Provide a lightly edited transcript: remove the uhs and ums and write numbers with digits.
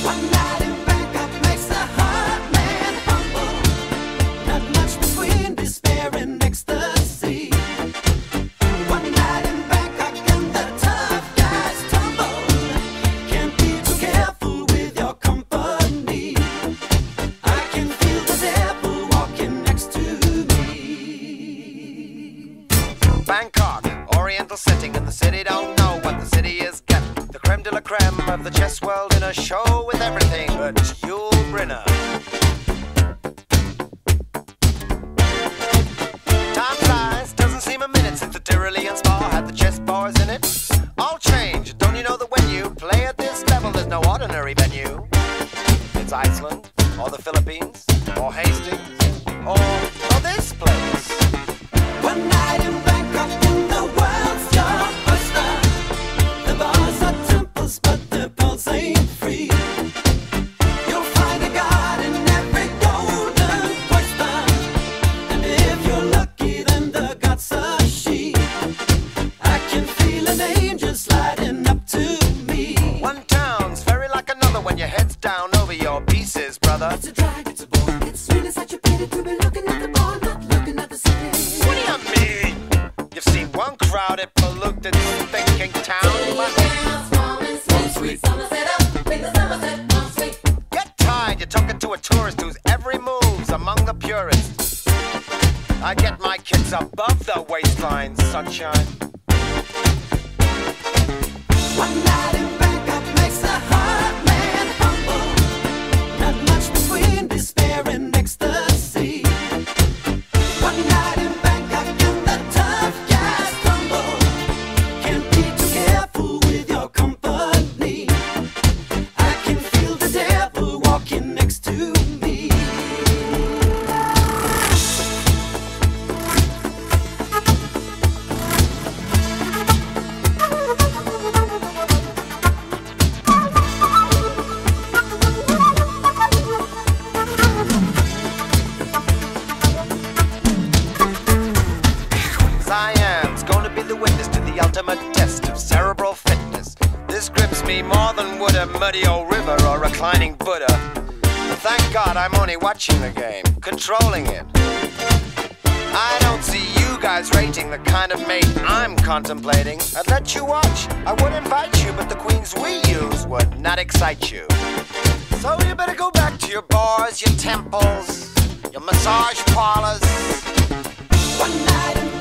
One night in Bangkok makes a heart man humble. Not much between despair and ecstasy. One night in Bangkok and the tough guys tumble. Can't be too careful with your company. I can feel the devil walking next to me. Bangkok, oriental setting, and the city don't know what the city is getting. The creme de la creme of the chess world in a show with everything but Yul Brynner. Time flies, doesn't seem a minute since the Tyrolean Spa had the chess bars in it. All change, don't you know that when you play at this level, there's no ordinary venue? It's Iceland, or the Philippines, or Hastings, or this place. One night in Bangkok and the world's your oyster. The bars are temples, but the pulse ain't free. You'll find a god in every golden oyster. And if you're lucky, then the god's a she. I can feel an angel sliding up to me. One town's very like another when your head's down over your pieces, brother. It's a drag, it's a bore. It's really such a pity to be looking at the bar, not looking at the city. What do you mean? You've seen one crowded, polluted, thinking town, but get tired, you're talking to a tourist whose every move's among the purists. I get my kids above the waistline, sunshine. One night in Bangkok makes a heart man humble. Not much between despair and ecstasy. One night in Bangkok and the tough guys tumble. Can't be too careful with your company. I can feel the devil walking next to me. Siam's gonna be the witness to the ultimate test of cerebral fitness. This grips me more than would a muddy old river or reclining Buddha. But thank God I'm only watching the game, controlling it. I don't see you guys rating the kind of mate I'm contemplating. I'd let you watch, I would invite you, but the queens we use would not excite you. So you better go back to your bars, your temples, your massage parlors. One night in